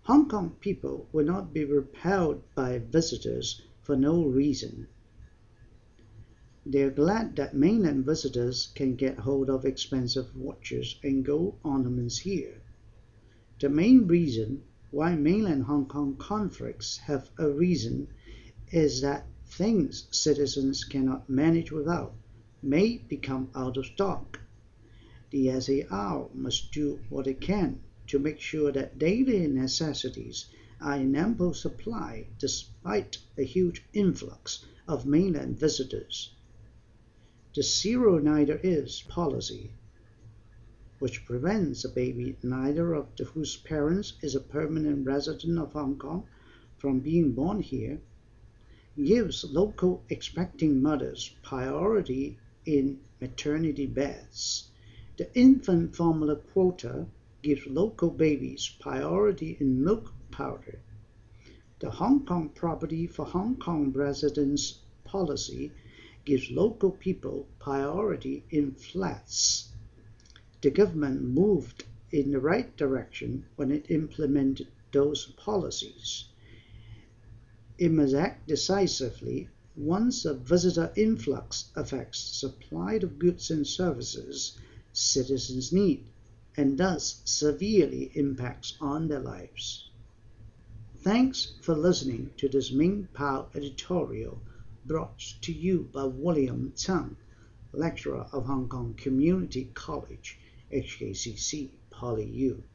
Hong Kong people will not be repelled by visitors for no reason. They are glad that mainland visitors can get hold of expensive watches and gold ornaments here. The main reason why mainland Hong Kong conflicts have arisen is that things citizens cannot manage without may become out of stock. The SAR must do what it can to make sure that daily necessities are in ample supply despite a huge influx of mainland visitors. The zero neither is policy, which prevents a baby neither of whose parents is a permanent resident of Hong Kong from being born here, gives local expecting mothers priority in maternity beds. The infant formula quota gives local babies priority in milk powder. The Hong Kong Property for Hong Kong Residents policy gives local people priority in flats. The government moved in the right direction when it implemented those policies. It must act decisively once a visitor influx affects supply of goods and services citizens need, and thus severely impacts on their lives. Thanks for listening to this Ming Pao editorial brought to you by William Tsang, lecturer of Hong Kong Community College, HKCC, PolyU.